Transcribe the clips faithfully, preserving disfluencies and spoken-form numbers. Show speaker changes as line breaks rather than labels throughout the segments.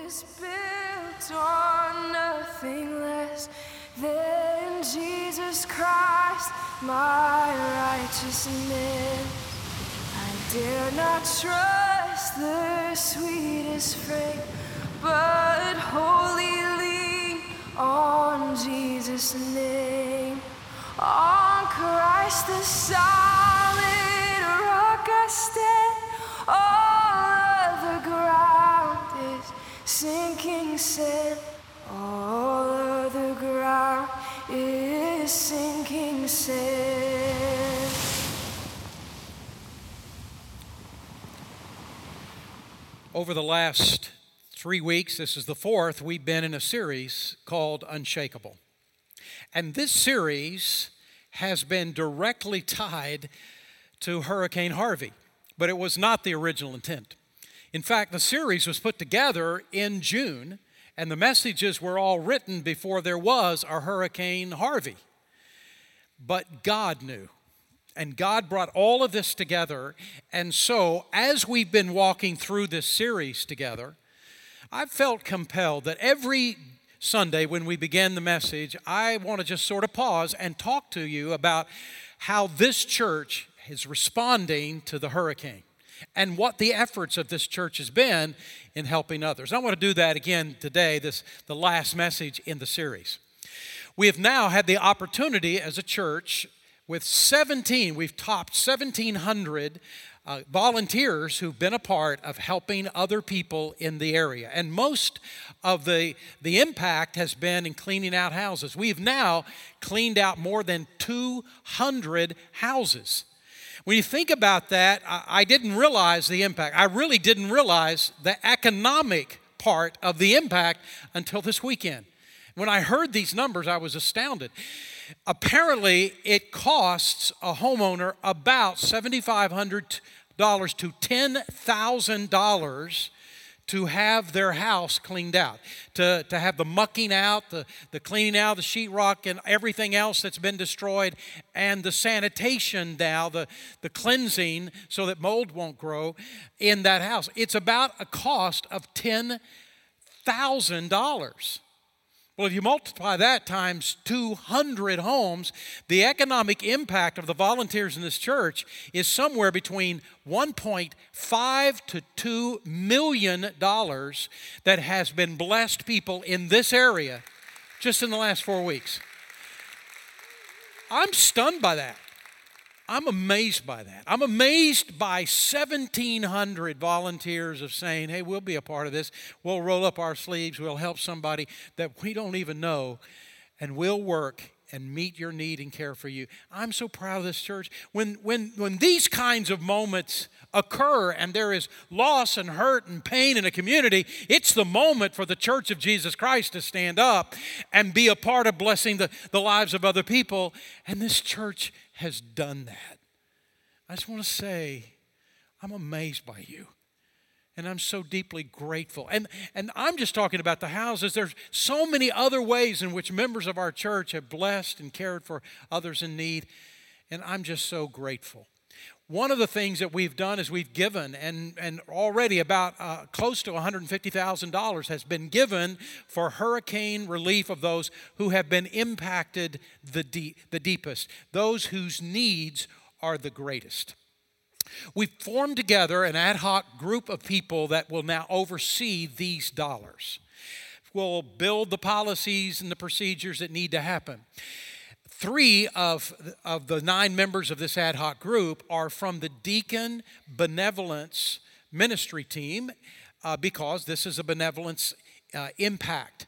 is built on nothing less than Jesus Christ, my righteousness. I dare not trust the sweetest frame, but wholly lean on Jesus' name. On Christ the solid rock I stand, all other ground is sinking sand. All other ground is sinking sand.
Over the last three weeks, this is the fourth, we've been in a series called Unshakable. And this series has been directly tied to Hurricane Harvey, but it was not the original intent. In fact, the series was put together in June, and the messages were all written before there was a Hurricane Harvey. But God knew, and God brought all of this together. And so, as we've been walking through this series together, I've felt compelled that every Sunday when we begin the message, I want to just sort of pause and talk to you about how this church is responding to the hurricane and what the efforts of this church has been in helping others. I want to do that again today, this the last message in the series. We have now had the opportunity as a church with seventeen, we've topped seventeen hundred uh, volunteers who've been a part of helping other people in the area. And most of the, the impact has been in cleaning out houses. We've now cleaned out more than two hundred houses. When you think about that, I, I didn't realize the impact. I really didn't realize the economic part of the impact until this weekend. When I heard these numbers, I was astounded. Apparently, it costs a homeowner about seven thousand five hundred dollars to ten thousand dollars to have their house cleaned out, to, to have the mucking out, the, the cleaning out, the sheetrock, and everything else that's been destroyed, and the sanitation now, the, the cleansing so that mold won't grow in that house. It's about a cost of ten thousand dollars. Well, if you multiply that times two hundred homes, the economic impact of the volunteers in this church is somewhere between one point five to two million dollars that has been blessed people in this area just in the last four weeks. I'm stunned by that. I'm amazed by that. I'm amazed by seventeen hundred volunteers of saying, hey, we'll be a part of this. We'll roll up our sleeves. We'll help somebody that we don't even know, and we'll work and meet your need and care for you. I'm so proud of this church. When, when, when these kinds of moments occur and there is loss and hurt and pain in a community, it's the moment for the Church of Jesus Christ to stand up and be a part of blessing the, the lives of other people. And this church has done that. I just want to say, I'm amazed by you. And I'm so deeply grateful. And, and I'm just talking about the houses. There's so many other ways in which members of our church have blessed and cared for others in need. And I'm just so grateful. One of the things that we've done is we've given, and, and already about uh, close to one hundred fifty thousand dollars has been given for hurricane relief of those who have been impacted the, deep, the deepest, those whose needs are the greatest. We've formed together an ad hoc group of people that will now oversee these dollars. We'll build the policies and the procedures that need to happen. Three of, of the nine members of this ad hoc group are from the Deacon Benevolence Ministry team uh, because this is a benevolence uh, impact.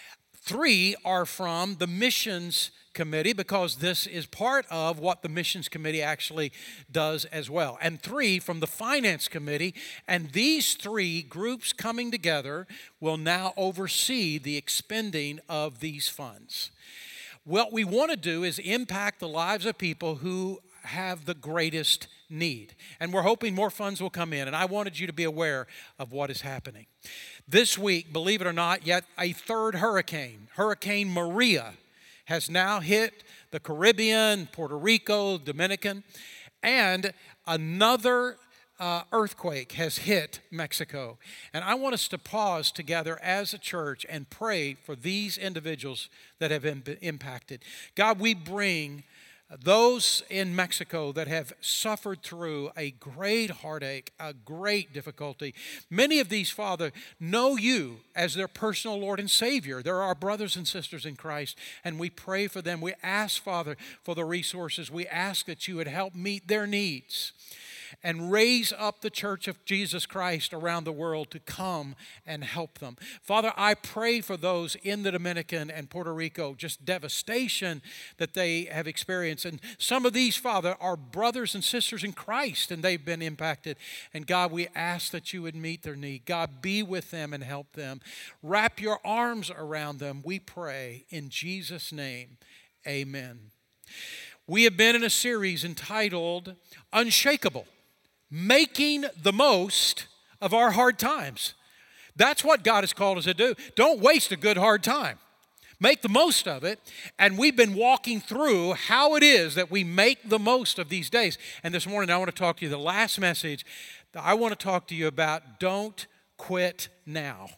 Three are from the Missions Committee because this is part of what the Missions Committee actually does as well. And three from the Finance Committee. And these three groups coming together will now oversee the expending of these funds. What we want to do is impact the lives of people who have the greatest need. And we're hoping more funds will come in. And I wanted you to be aware of what is happening. This week, believe it or not, yet a third hurricane, Hurricane Maria, has now hit the Caribbean, Puerto Rico, Dominican, and another uh, earthquake has hit Mexico. And I want us to pause together as a church and pray for these individuals that have been impacted. God, we bring those in Mexico that have suffered through a great heartache, a great difficulty. Many of these, Father, know you as their personal Lord and Savior. They're our brothers and sisters in Christ, and we pray for them. We ask, Father, for the resources. We ask that you would help meet their needs and raise up the church of Jesus Christ around the world to come and help them. Father, I pray for those in the Dominican and Puerto Rico, just devastation that they have experienced. And some of these, Father, are brothers and sisters in Christ, and they've been impacted. And God, we ask that you would meet their need. God, be with them and help them. Wrap your arms around them, we pray, in Jesus' name. Amen. We have been in a series entitled Unshakable, making the most of our hard times. That's what God has called us to do. Don't waste a good hard time. Make the most of it. And we've been walking through how it is that we make the most of these days. And this morning I want to talk to you, the last message that I want to talk to you about, don't quit now.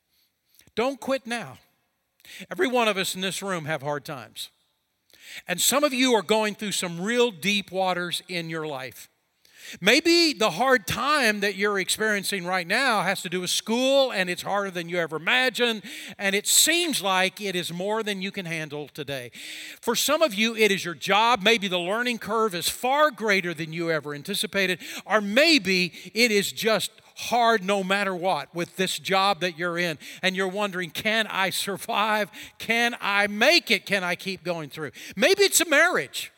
Don't quit now. Every one of us in this room have hard times. And some of you are going through some real deep waters in your life. Maybe the hard time that you're experiencing right now has to do with school, and it's harder than you ever imagined, and it seems like it is more than you can handle today. For some of you, it is your job. Maybe the learning curve is far greater than you ever anticipated, or maybe it is just hard no matter what with this job that you're in, and you're wondering, can I survive? Can I make it? Can I keep going through? Maybe it's a marriage.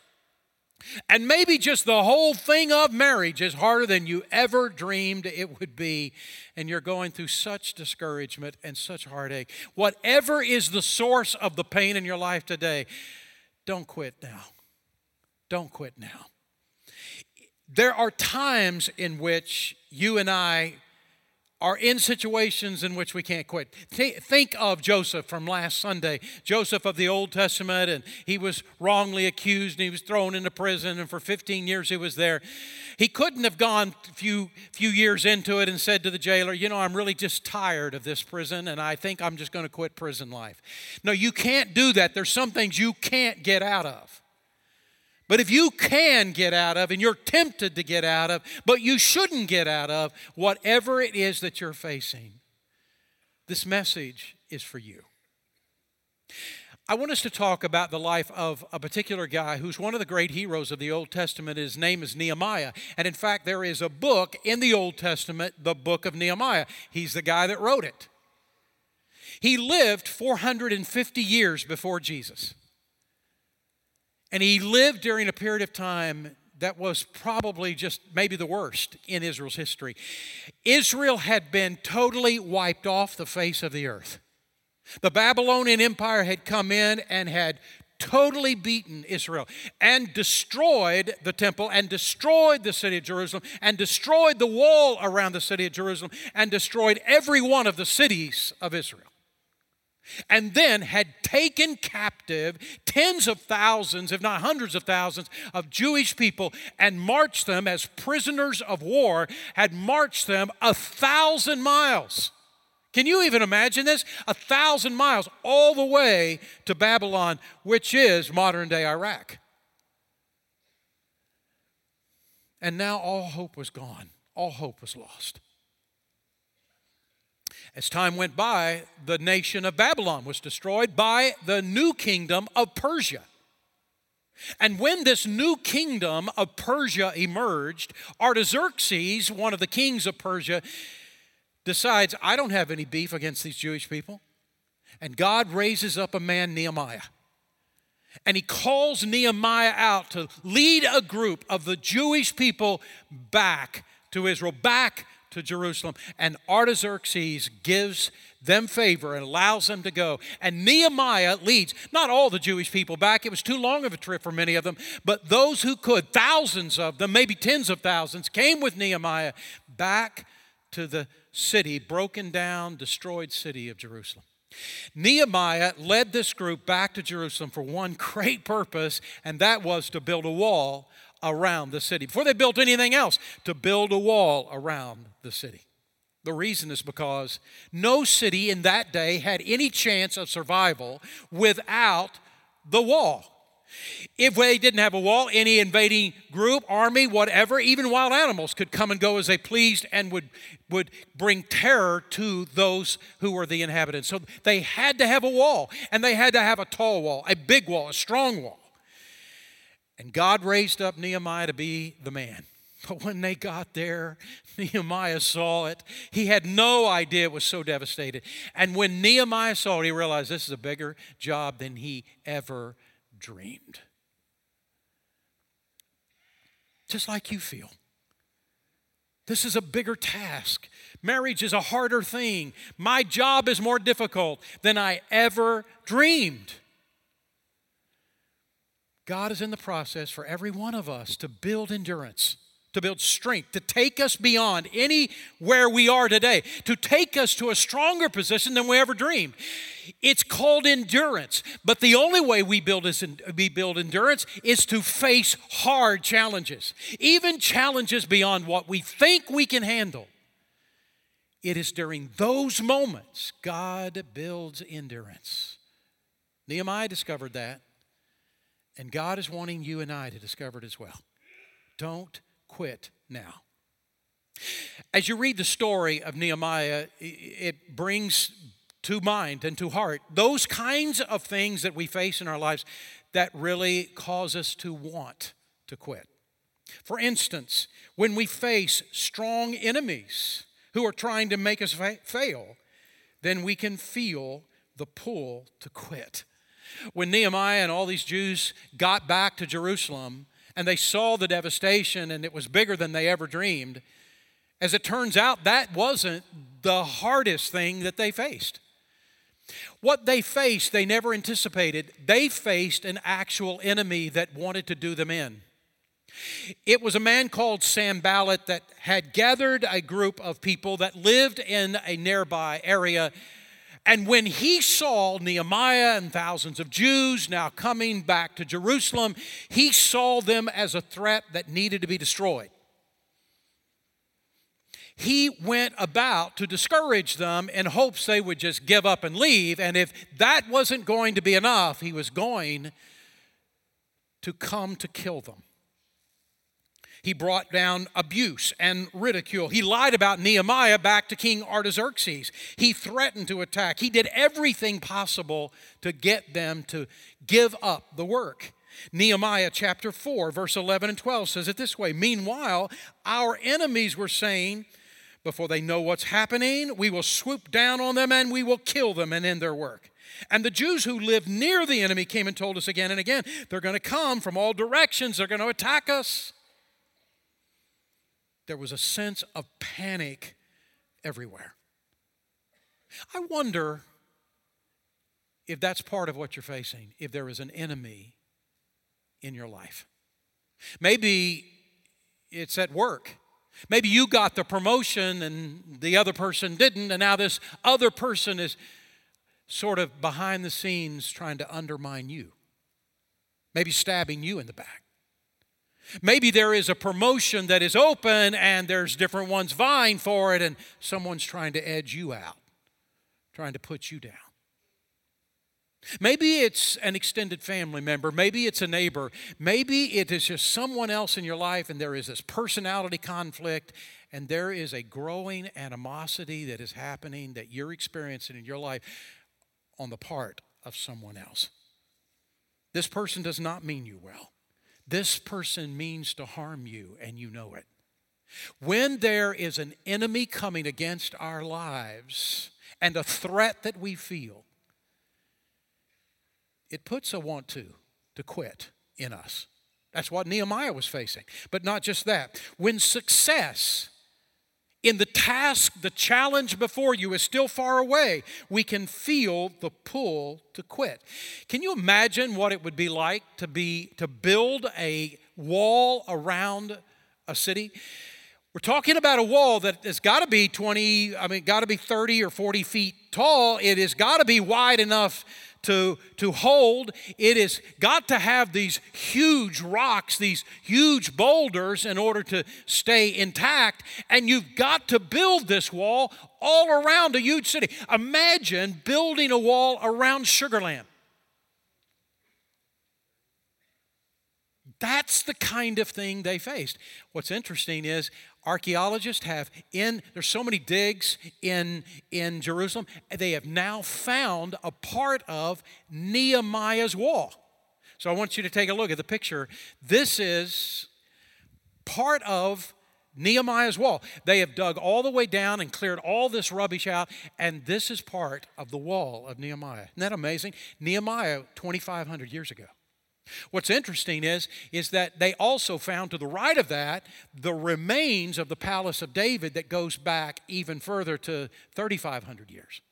And maybe just the whole thing of marriage is harder than you ever dreamed it would be, and you're going through such discouragement and such heartache. Whatever is the source of the pain in your life today, don't quit now. Don't quit now. There are times in which you and I are in situations in which we can't quit. Think of Joseph from last Sunday. Joseph of the Old Testament, and he was wrongly accused, and he was thrown into prison, and for fifteen years he was there. He couldn't have gone a few, few years into it and said to the jailer, you know, I'm really just tired of this prison, and I think I'm just going to quit prison life. No, you can't do that. There's some things you can't get out of. But if you can get out of, and you're tempted to get out of, but you shouldn't get out of, whatever it is that you're facing, this message is for you. I want us to talk about the life of a particular guy who's one of the great heroes of the Old Testament. His name is Nehemiah. And in fact, there is a book in the Old Testament, the book of Nehemiah. He's the guy that wrote it. He lived four hundred fifty years before Jesus. And he lived during a period of time that was probably just maybe the worst in Israel's history. Israel had been totally wiped off the face of the earth. The Babylonian Empire had come in and had totally beaten Israel and destroyed the temple and destroyed the city of Jerusalem and destroyed the wall around the city of Jerusalem and destroyed every one of the cities of Israel. And then had taken captive tens of thousands, if not hundreds of thousands, of Jewish people and marched them as prisoners of war, had marched them a thousand miles. Can you even imagine this? A thousand miles all the way to Babylon, which is modern-day Iraq. And now all hope was gone. All hope was lost. As time went by, the nation of Babylon was destroyed by the new kingdom of Persia. And when this new kingdom of Persia emerged, Artaxerxes, one of the kings of Persia, decides, I don't have any beef against these Jewish people. And God raises up a man, Nehemiah. And he calls Nehemiah out to lead a group of the Jewish people back to Israel, back to Jerusalem. And Artaxerxes gives them favor and allows them to go. And Nehemiah leads not all the Jewish people back. It was too long of a trip for many of them. But those who could, thousands of them, maybe tens of thousands, came with Nehemiah back to the city, broken down, destroyed city of Jerusalem. Nehemiah led this group back to Jerusalem for one great purpose, and that was to build a wall around the city. Before they built anything else, to build a wall around the city. The reason is because no city in that day had any chance of survival without the wall. If they didn't have a wall, any invading group, army, whatever, even wild animals could come and go as they pleased and would, would bring terror to those who were the inhabitants. So they had to have a wall, and they had to have a tall wall, a big wall, a strong wall. And God raised up Nehemiah to be the man. But when they got there, Nehemiah saw it. He had no idea it was so devastated. And when Nehemiah saw it, he realized this is a bigger job than he ever dreamed. Just like you feel. This is a bigger task. Marriage is a harder thing. My job is more difficult than I ever dreamed. God is in the process for every one of us to build endurance, to build strength, to take us beyond anywhere we are today, to take us to a stronger position than we ever dreamed. It's called endurance, but the only way we build, is, we build endurance is to face hard challenges, even challenges beyond what we think we can handle. It is during those moments God builds endurance. Nehemiah discovered that, and God is wanting you and I to discover it as well. Don't quit now. As you read the story of Nehemiah, it brings to mind and to heart those kinds of things that we face in our lives that really cause us to want to quit. For instance, when we face strong enemies who are trying to make us fa- fail, then we can feel the pull to quit. When Nehemiah and all these Jews got back to Jerusalem, and they saw the devastation, and it was bigger than they ever dreamed. As it turns out, that wasn't the hardest thing that they faced. What they faced, they never anticipated. They faced an actual enemy that wanted to do them in. It was a man called Sanballat that had gathered a group of people that lived in a nearby area. And when he saw Nehemiah and thousands of Jews now coming back to Jerusalem, he saw them as a threat that needed to be destroyed. He went about to discourage them in hopes they would just give up and leave. And if that wasn't going to be enough, he was going to come to kill them. He brought down abuse and ridicule. He lied about Nehemiah back to King Artaxerxes. He threatened to attack. He did everything possible to get them to give up the work. Nehemiah chapter four, verse eleven and twelve says it this way. Meanwhile, our enemies were saying, before they know what's happening, we will swoop down on them and we will kill them and end their work. And the Jews who lived near the enemy came and told us again and again, they're going to come from all directions. They're going to attack us. There was a sense of panic everywhere. I wonder if that's part of what you're facing, if there is an enemy in your life. Maybe it's at work. Maybe you got the promotion and the other person didn't, and now this other person is sort of behind the scenes trying to undermine you. Maybe stabbing you in the back. Maybe there is a promotion that is open and there's different ones vying for it and someone's trying to edge you out, trying to put you down. Maybe it's an extended family member. Maybe it's a neighbor. Maybe it is just someone else in your life and there is this personality conflict and there is a growing animosity that is happening that you're experiencing in your life on the part of someone else. This person does not mean you well. This person means to harm you, and you know it. When there is an enemy coming against our lives and a threat that we feel, it puts a want to, to quit in us. That's what Nehemiah was facing. But not just that. When success in the task, the challenge before you is still far away, we can feel the pull to quit. Can you imagine what it would be like to be to build a wall around a city? We're talking about a wall that has got to be twenty, I mean, got to be thirty or forty feet tall. It has got to be wide enough to, to hold. It has got to have these huge rocks, these huge boulders in order to stay intact. And you've got to build this wall all around a huge city. Imagine building a wall around Sugar Land. That's the kind of thing they faced. What's interesting is archaeologists have in, there's so many digs in, in Jerusalem, they have now found a part of Nehemiah's wall. So I want you to take a look at the picture. This is part of Nehemiah's wall. They have dug all the way down and cleared all this rubbish out, and this is part of the wall of Nehemiah. Isn't that amazing? Nehemiah, twenty-five hundred years ago. What's interesting is, is that they also found to the right of that the remains of the palace of David that goes back even further to thirty-five hundred years.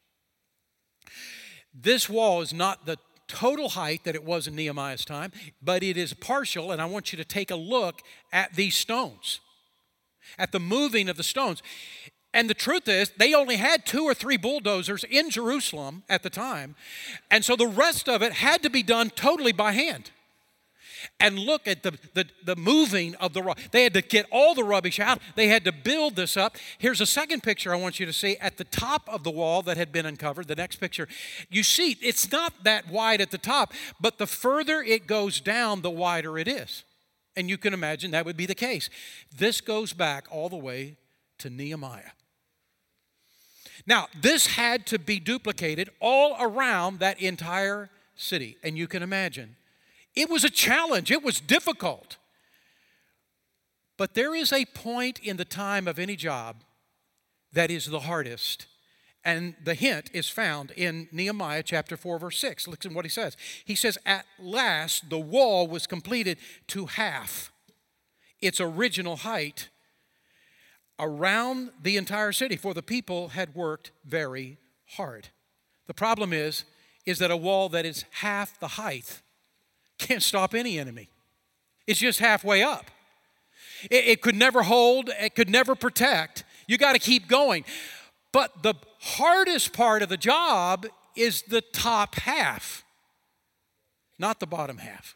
This wall is not the total height that it was in Nehemiah's time, but it is partial, and I want you to take a look at these stones, at the moving of the stones. And the truth is, they only had two or three bulldozers in Jerusalem at the time, and so the rest of it had to be done totally by hand. And look at the, the, the moving of the rock. They had to get all the rubbish out. They had to build this up. Here's a second picture I want you to see at the top of the wall that had been uncovered. The next picture. You see, it's not that wide at the top, but the further it goes down, the wider it is. And you can imagine that would be the case. This goes back all the way to Nehemiah. Now, this had to be duplicated all around that entire city. And you can imagine, it was a challenge. It was difficult. But there is a point in the time of any job that is the hardest. And the hint is found in Nehemiah chapter four, verse six. Listen to what he says. He says, "At last the wall was completed to half its original height around the entire city, for the people had worked very hard." The problem is, is that a wall that is half the height can't stop any enemy. It's just halfway up. It, it could never hold, it could never protect. You got to keep going. But the hardest part of the job is the top half, not the bottom half.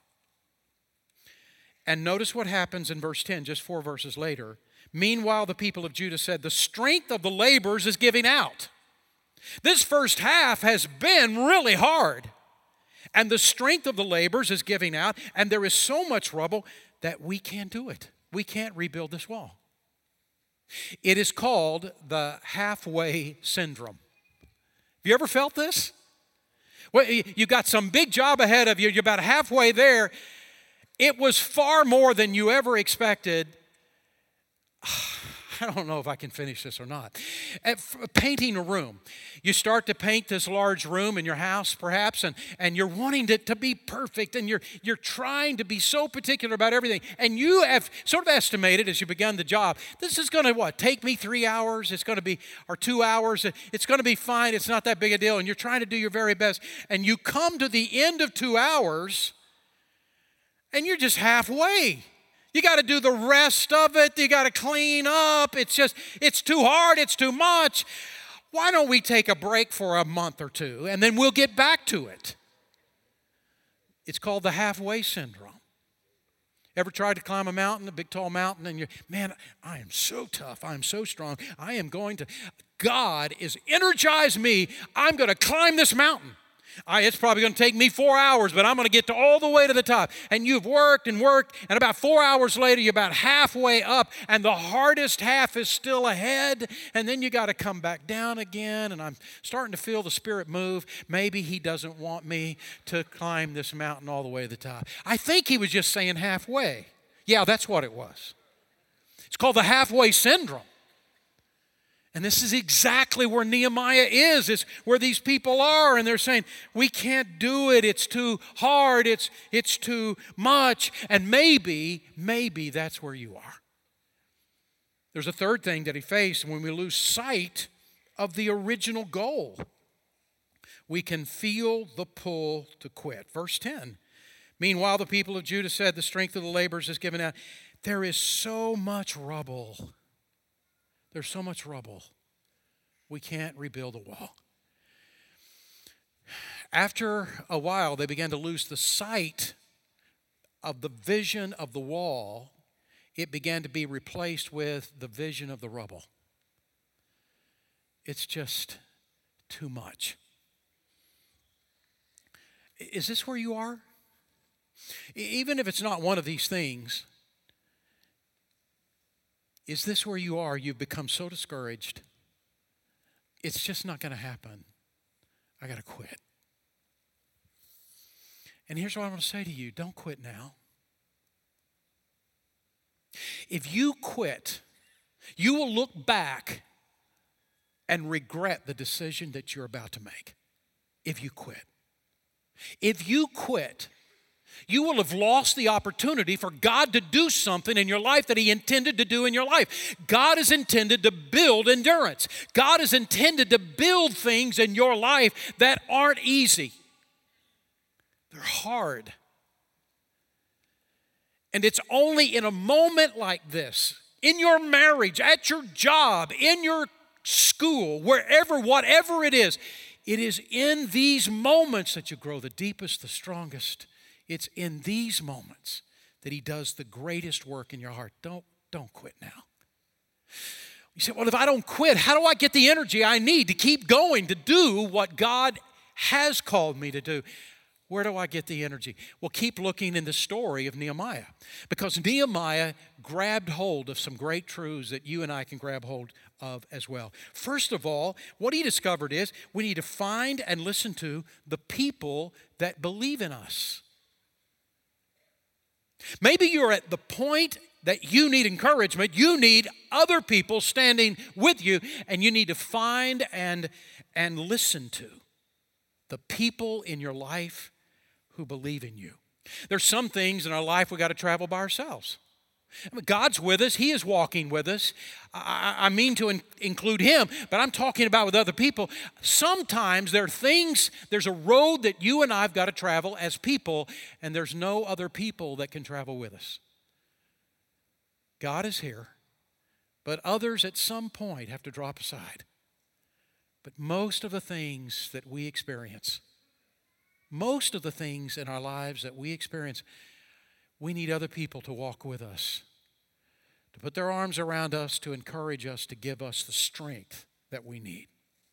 And notice what happens in verse ten, just four verses later. "Meanwhile, the people of Judah said, 'The strength of the laborers is giving out.'" This first half has been really hard. And the strength of the laborers is giving out, and there is so much rubble that we can't do it. We can't rebuild this wall. It is called the halfway syndrome. Have you ever felt this? Well, you got some big job ahead of you. You're about halfway there. It was far more than you ever expected. I don't know if I can finish this or not. At painting a room. You start to paint this large room in your house, perhaps, and, and you're wanting it to be perfect, and you're, you're trying to be so particular about everything. And you have sort of estimated as you begun the job, this is going to, what, take me three hours? It's going to be, or two hours. It's going to be fine. It's not that big a deal. And you're trying to do your very best. And you come to the end of two hours, and you're just halfway. You got to do the rest of it. You got to clean up. It's just, it's too hard. It's too much. Why don't we take a break for a month or two, and then we'll get back to it? It's called the halfway syndrome. Ever tried to climb a mountain, a big tall mountain, and you're, man, I am so tough. I am so strong. I am going to, God is energized me. I'm going to climb this mountain. I, it's probably going to take me four hours, but I'm going to get to all the way to the top. And you've worked and worked, and about four hours later, you're about halfway up, and the hardest half is still ahead, and then you got to come back down again, and I'm starting to feel the Spirit move. Maybe He doesn't want me to climb this mountain all the way to the top. I think He was just saying halfway. Yeah, that's what it was. It's called the halfway syndrome. And this is exactly where Nehemiah is. It's where these people are, and they're saying, we can't do it. It's too hard. It's, it's too much. And maybe, maybe that's where you are. There's a third thing that he faced when we lose sight of the original goal. We can feel the pull to quit. Verse ten. "Meanwhile, the people of Judah said, 'The strength of the laborers is given out.'" There is so much rubble. There's so much rubble. We can't rebuild a wall. After a while, they began to lose the sight of the vision of the wall. It began to be replaced with the vision of the rubble. It's just too much. Is this where you are? Even if it's not one of these things, is this where you are? You've become so discouraged. It's just not going to happen. I got to quit. And here's what I want to say to you. Don't quit now. If you quit, you will look back and regret the decision that you're about to make. If you quit. If you quit, you will have lost the opportunity for God to do something in your life that He intended to do in your life. God is intended to build endurance. God is intended to build things in your life that aren't easy. They're hard. And it's only in a moment like this, in your marriage, at your job, in your school, wherever, whatever it is, it is in these moments that you grow the deepest, the strongest. It's in these moments that He does the greatest work in your heart. Don't, don't quit now. You say, well, if I don't quit, how do I get the energy I need to keep going, to do what God has called me to do? Where do I get the energy? Well, keep looking in the story of Nehemiah, because Nehemiah grabbed hold of some great truths that you and I can grab hold of as well. First of all, what he discovered is we need to find and listen to the people that believe in us. Maybe you're at the point that you need encouragement. You need other people standing with you, and you need to find and, and listen to the people in your life who believe in you. There's some things in our life we got to travel by ourselves. I mean, God's with us. He is walking with us. I, I mean to in, include Him, but I'm talking about with other people. Sometimes there are things, there's a road that you and I have got to travel as people, and there's no other people that can travel with us. God is here, but others at some point have to drop aside. But most of the things that we experience, most of the things in our lives that we experience, we need other people to walk with us, to put their arms around us, to encourage us, to give us the strength that we need.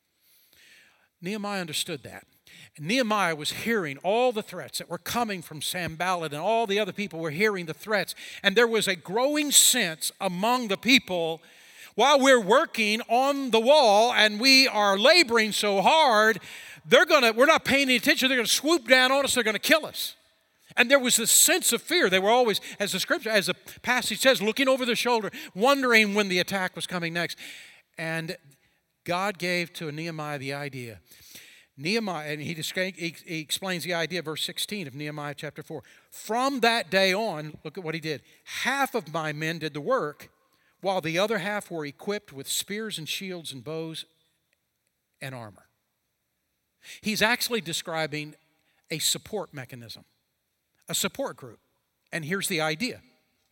Nehemiah understood that. And Nehemiah was hearing all the threats that were coming from Sanballat, and all the other people were hearing the threats. And there was a growing sense among the people, while we're working on the wall and we are laboring so hard, they're gonna, we're not paying any attention. They're going to swoop down on us. They're going to kill us. And there was this sense of fear. They were always, as the scripture, as the passage says, looking over their shoulder, wondering when the attack was coming next. And God gave to Nehemiah the idea. Nehemiah, and he, he, he explains the idea, verse sixteen of Nehemiah chapter four. From that day on, look at what he did. Half of my men did the work, while the other half were equipped with spears and shields and bows and armor. He's actually describing a support mechanism, a support group. And here's the idea.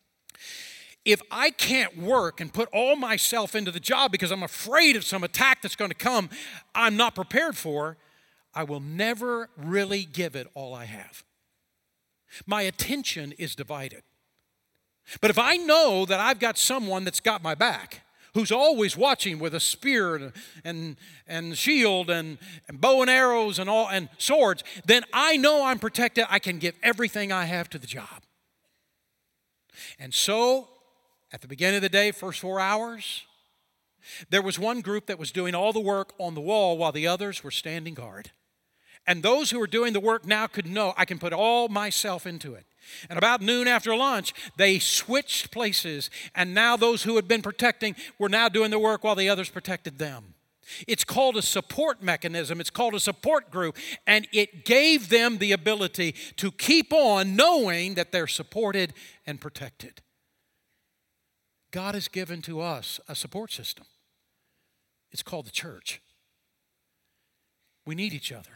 If I can't work and put all myself into the job because I'm afraid of some attack that's going to come I'm not prepared for, I will never really give it all I have. My attention is divided. But if I know that I've got someone that's got my back, who's always watching with a spear and, and, and shield and, and bow and arrows and all and swords, then I know I'm protected. I can give everything I have to the job. And so, at the beginning of the day, first four hours, there was one group that was doing all the work on the wall while the others were standing guard. And those who were doing the work now could know, I can put all myself into it. And about noon after lunch, they switched places, and now those who had been protecting were now doing the work while the others protected them. It's called a support mechanism. It's called a support group, and it gave them the ability to keep on knowing that they're supported and protected. God has given to us a support system. It's called the church. We need each other.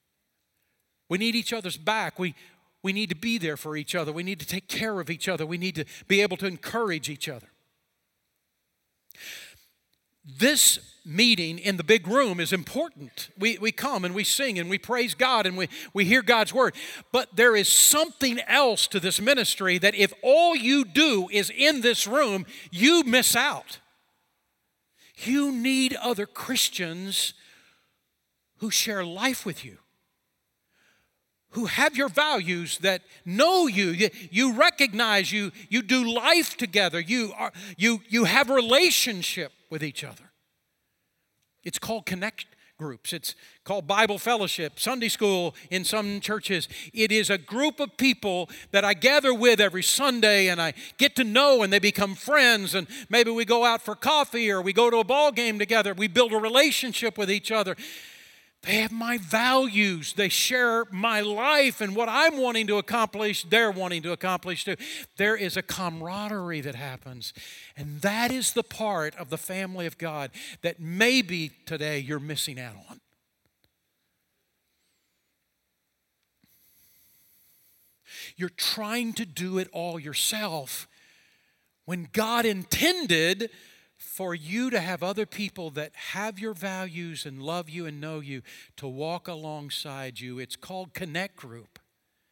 We need each other's back. We We need to be there for each other. We need to take care of each other. We need to be able to encourage each other. This meeting in the big room is important. We, we come and we sing and we praise God and we, we hear God's word. But there is something else to this ministry that if all you do is in this room, you miss out. You need other Christians who share life with you, who have your values, that know you, you, you recognize you, you do life together, you, are, you, you have relationship with each other. It's called connect groups. It's called Bible fellowship, Sunday school in some churches. It is a group of people that I gather with every Sunday and I get to know and they become friends, and maybe we go out for coffee or we go to a ball game together. We build a relationship with each other. They have my values. They share my life, and what I'm wanting to accomplish, they're wanting to accomplish too. There is a camaraderie that happens, and that is the part of the family of God that maybe today you're missing out on. You're trying to do it all yourself when God intended for you to have other people that have your values and love you and know you to walk alongside you. It's called Connect Group.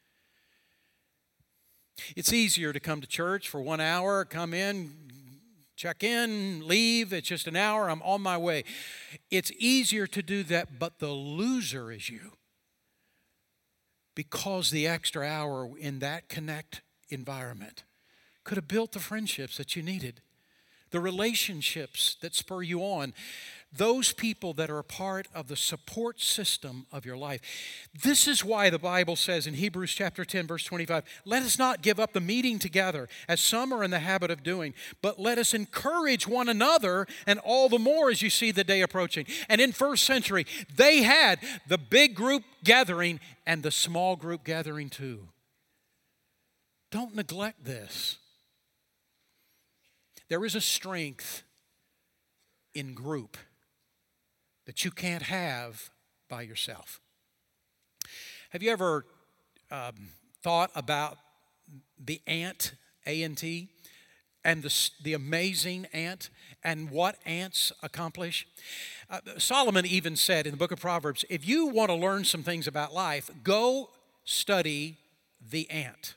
It's easier to come to church for one hour, come in, check in, leave. It's just an hour, I'm on my way. It's easier to do that, but the loser is you. Because the extra hour in that Connect environment could have built the friendships that you needed. The relationships that spur you on, those people that are a part of the support system of your life. This is why the Bible says in Hebrews chapter ten, verse twenty-five, let us not give up the meeting together, as some are in the habit of doing, but let us encourage one another, and all the more as you see the day approaching. And in first century, they had the big group gathering and the small group gathering too. Don't neglect this. There is a strength in group that you can't have by yourself. Have you ever um, thought about the ant, A N T, and the, the amazing ant and what ants accomplish? Uh, Solomon even said in the book of Proverbs, if you want to learn some things about life, go study the ant.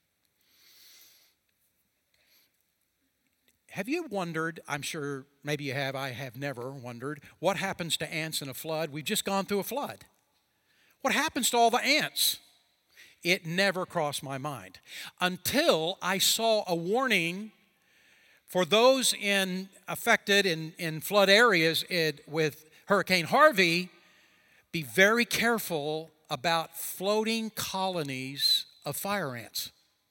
Have you wondered, I'm sure maybe you have, I have never wondered, what happens to ants in a flood? We've just gone through a flood. What happens to all the ants? It never crossed my mind until I saw a warning for those in affected in, in flood areas it, with Hurricane Harvey. Be very careful about floating colonies of fire ants.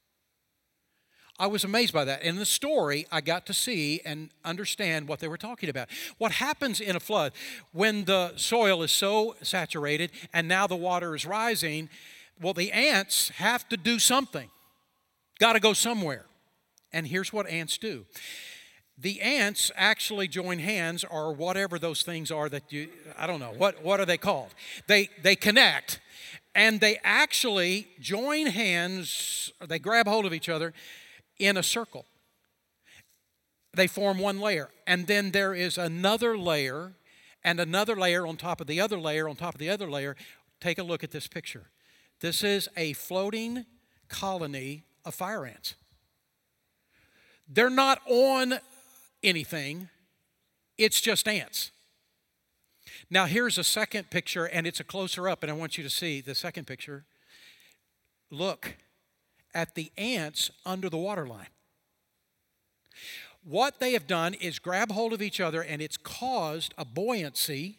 I was amazed by that. In the story, I got to see and understand what they were talking about. What happens in a flood when the soil is so saturated and now the water is rising? Well, the ants have to do something. Got to go somewhere. And here's what ants do. The ants actually join hands, or whatever those things are that you, I don't know, what, what are they called? They, they connect, and they actually join hands, or they grab hold of each other in a circle. They form one layer, and then there is another layer and another layer on top of the other layer on top of the other layer. Take a look at this picture. This is a floating colony of fire ants. They're not on anything. It's just ants. Now here's a second picture, and it's a closer up, and I want you to see the second picture. Look at the ants under the waterline. What they have done is grab hold of each other, and it's caused a buoyancy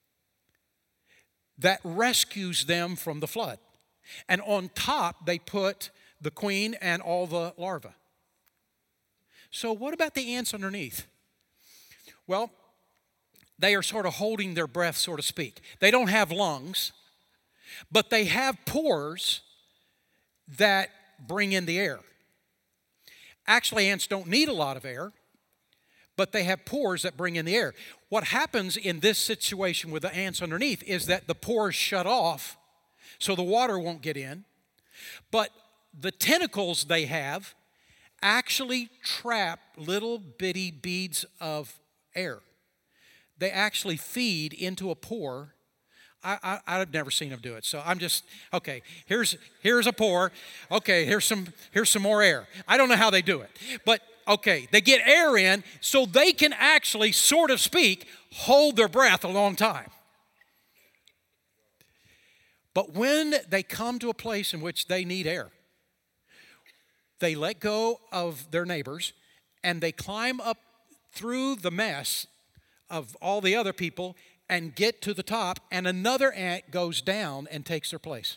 that rescues them from the flood. And on top, they put the queen and all the larvae. So what about the ants underneath? Well, they are sort of holding their breath, so to speak. They don't have lungs, but they have pores that bring in the air. Actually, ants don't need a lot of air, but they have pores that bring in the air. What happens in this situation with the ants underneath is that the pores shut off, so the water won't get in, but the tentacles they have actually trap little bitty beads of air. they actually feed into a pour. I, I, I've never seen them do it, so I'm just, okay, here's here's a pour. Okay, here's some, here's some more air. I don't know how they do it, but okay, they get air in so they can actually, sort of speak, hold their breath a long time. But when they come to a place in which they need air, they let go of their neighbors and they climb up through the mess of all the other people and get to the top, and another ant goes down and takes their place.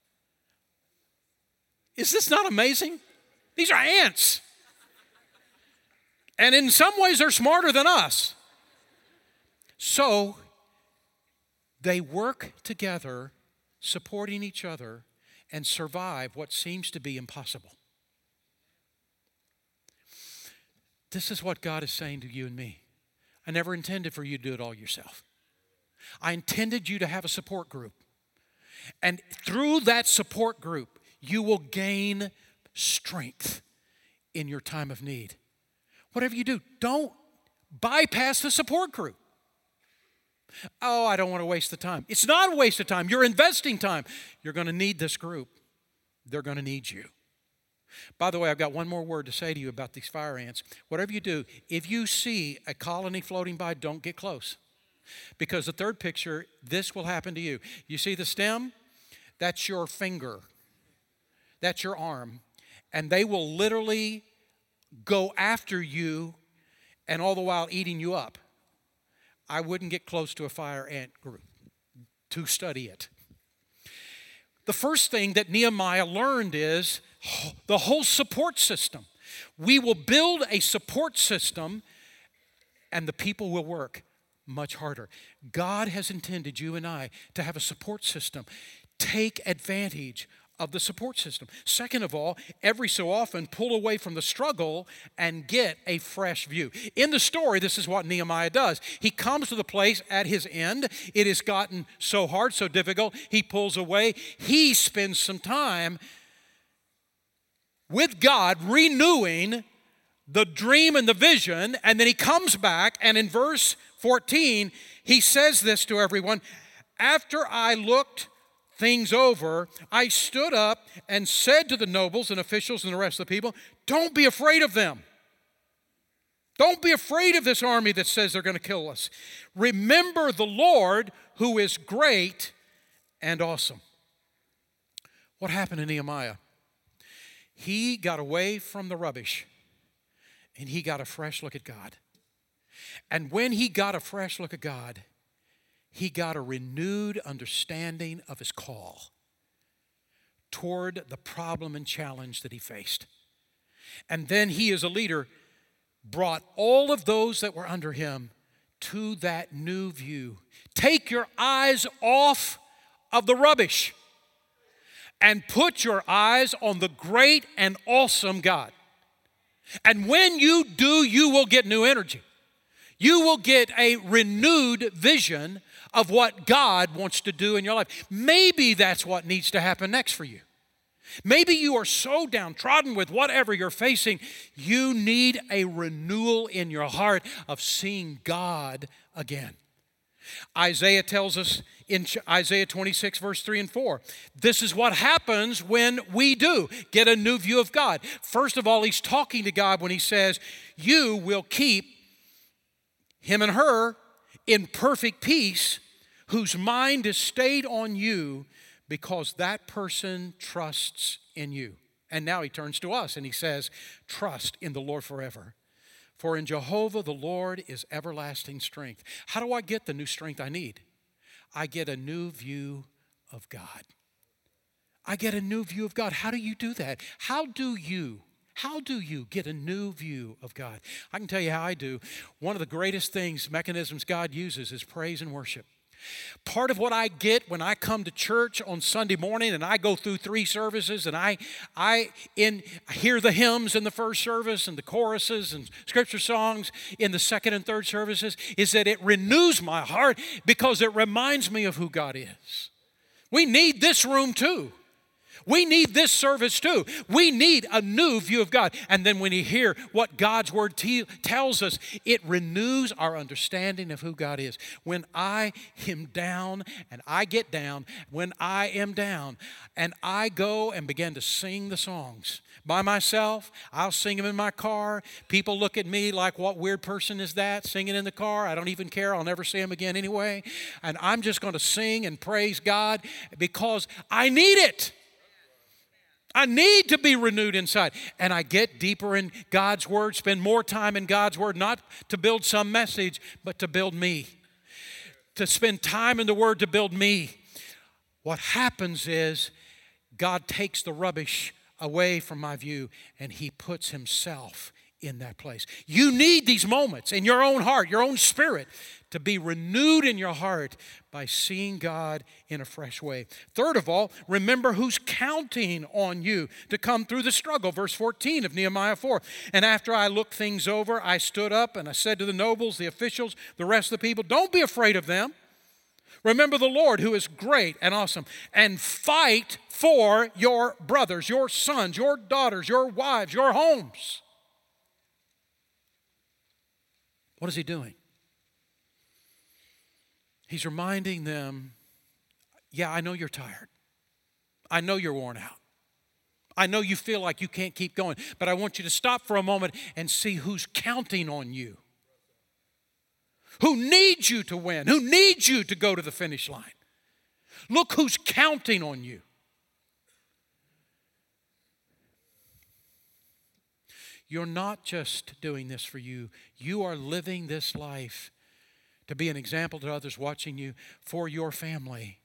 Is this not amazing? These are ants. And in some ways, they're smarter than us. So they work together, supporting each other, and survive what seems to be impossible. This is what God is saying to you and me. I never intended for you to do it all yourself. I intended you to have a support group. And through that support group, you will gain strength in your time of need. Whatever you do, don't bypass the support group. Oh, I don't want to waste the time. It's not a waste of time. You're investing time. You're going to need this group. They're going to need you. By the way, I've got one more word to say to you about these fire ants. Whatever you do, if you see a colony floating by, don't get close. Because the third picture, this will happen to you. You see the stem? That's your finger. That's your arm. And they will literally go after you and all the while eating you up. I wouldn't get close to a fire ant group to study it. The first thing that Nehemiah learned is the whole support system. We will build a support system and the people will work much harder. God has intended you and I to have a support system. Take advantage of the support system. Second of all, every so often pull away from the struggle and get a fresh view. In the story, this is what Nehemiah does. He comes to the place at his end. It has gotten so hard, so difficult. He pulls away. He spends some time with God renewing the dream and the vision, and then he comes back, and in verse fourteen, he says this to everyone: after I looked things over, I stood up and said to the nobles and officials and the rest of the people, don't be afraid of them. Don't be afraid of this army that says they're going to kill us. Remember the Lord who is great and awesome. What happened to Nehemiah? He got away from the rubbish and he got a fresh look at God. And when he got a fresh look at God, he got a renewed understanding of his call toward the problem and challenge that he faced. And then he, as a leader, brought all of those that were under him to that new view. Take your eyes off of the rubbish and put your eyes on the great and awesome God. And when you do, you will get new energy. You will get a renewed vision of what God wants to do in your life. Maybe that's what needs to happen next for you. Maybe you are so downtrodden with whatever you're facing, you need a renewal in your heart of seeing God again. Isaiah tells us in Isaiah twenty-six, verse three and four, this is what happens when we do get a new view of God. First of all, he's talking to God when he says, you will keep him and her in perfect peace, whose mind is stayed on you because that person trusts in you. And now he turns to us and he says, trust in the Lord forever. For in Jehovah the Lord is everlasting strength. How do I get the new strength I need? I get a new view of God. I get a new view of God. How do you do that? How do you How do you get a new view of God? I can tell you how I do. One of the greatest things, mechanisms God uses is praise and worship. Part of what I get when I come to church on Sunday morning and I go through three services and I I in I hear the hymns in the first service and the choruses and scripture songs in the second and third services is that it renews my heart because it reminds me of who God is. We need this room too. We need this service too. We need a new view of God. And then when you hear what God's Word te- tells us, it renews our understanding of who God is. When I am down and I get down, when I am down and I go and begin to sing the songs by myself, I'll sing them in my car. People look at me like, what weird person is that singing in the car? I don't even care. I'll never see him again anyway. And I'm just going to sing and praise God because I need it. I need to be renewed inside. And I get deeper in God's Word, spend more time in God's Word, not to build some message, but to build me. To spend time in the Word to build me. What happens is God takes the rubbish away from my view and He puts Himself in that place. You need these moments in your own heart, your own spirit, to be renewed in your heart by seeing God in a fresh way. Third of all, remember who's counting on you to come through the struggle. Verse fourteen of Nehemiah four. And after I looked things over, I stood up and I said to the nobles, the officials, the rest of the people, don't be afraid of them. Remember the Lord who is great and awesome, and fight for your brothers, your sons, your daughters, your wives, your homes. What is he doing? He's reminding them, yeah, I know you're tired. I know you're worn out. I know you feel like you can't keep going, but I want you to stop for a moment and see who's counting on you. Who needs you to win? Who needs you to go to the finish line? Look who's counting on you. You're not just doing this for you. You are living this life to be an example to others watching you, for your family,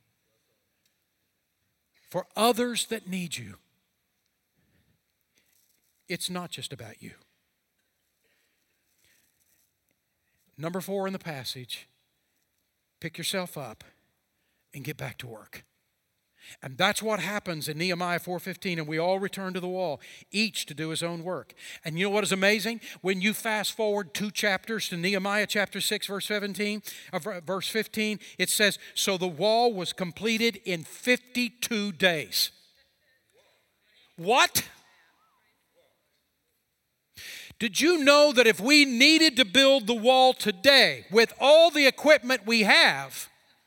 for others that need you. It's not just about you. Number four in the passage, pick yourself up and get back to work. And that's what happens in Nehemiah four fifteen, and we all return to the wall, each to do his own work. And you know what is amazing? When you fast forward two chapters to Nehemiah chapter six, verse seventeen, uh, verse fifteen, it says, so the wall was completed in fifty-two days. What? Did you know that if we needed to build the wall today with all the equipment we have,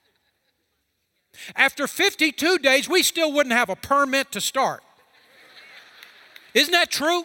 after fifty-two days, we still wouldn't have a permit to start? Isn't that true?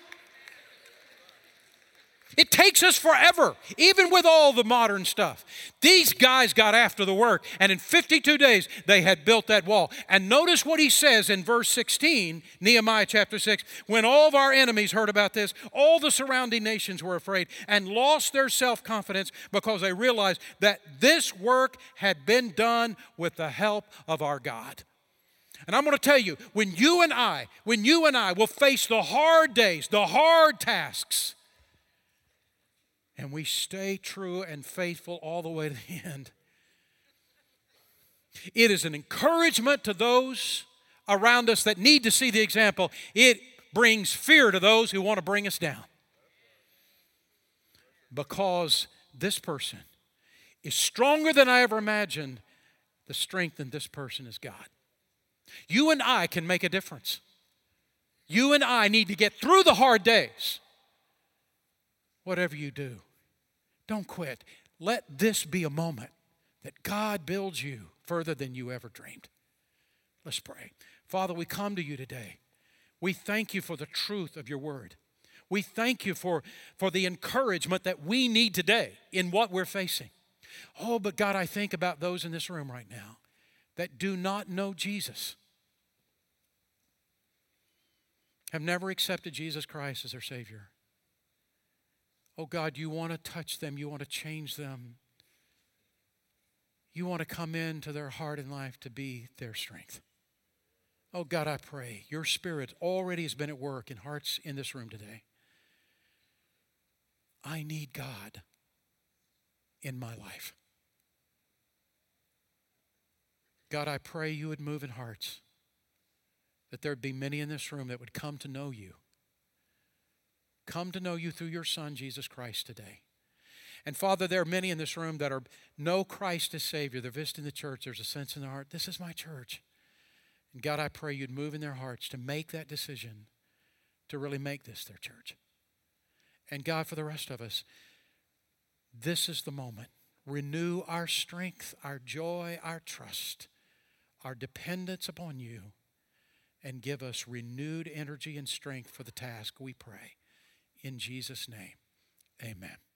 It takes us forever, even with all the modern stuff. These guys got after the work, and in fifty-two days, they had built that wall. And notice what he says in verse sixteen, Nehemiah chapter six. When all of our enemies heard about this, all the surrounding nations were afraid and lost their self-confidence because they realized that this work had been done with the help of our God. And I'm going to tell you, when you and I, when you and I will face the hard days, the hard tasks, and we stay true and faithful all the way to the end, it is an encouragement to those around us that need to see the example. It brings fear to those who want to bring us down. Because this person is stronger than I ever imagined. The strength in this person is God. You and I can make a difference. You and I need to get through the hard days. Whatever you do, don't quit. Let this be a moment that God builds you further than you ever dreamed. Let's pray. Father, we come to you today. We thank you for the truth of your word. We thank you for, for the encouragement that we need today in what we're facing. Oh, but God, I think about those in this room right now that do not know Jesus, have never accepted Jesus Christ as their Savior. Oh God, you want to touch them. You want to change them. You want to come into their heart and life to be their strength. Oh God, I pray your Spirit already has been at work in hearts in this room today. I need God in my life. God, I pray you would move in hearts, that there would be many in this room that would come to know you. Come to know you through your Son, Jesus Christ, today. And Father, there are many in this room that are know Christ as Savior. They're visiting the church. There's a sense in their heart, this is my church. And God, I pray you'd move in their hearts to make that decision to really make this their church. And God, for the rest of us, this is the moment. Renew our strength, our joy, our trust, our dependence upon you, and give us renewed energy and strength for the task, we pray. In Jesus' name, amen.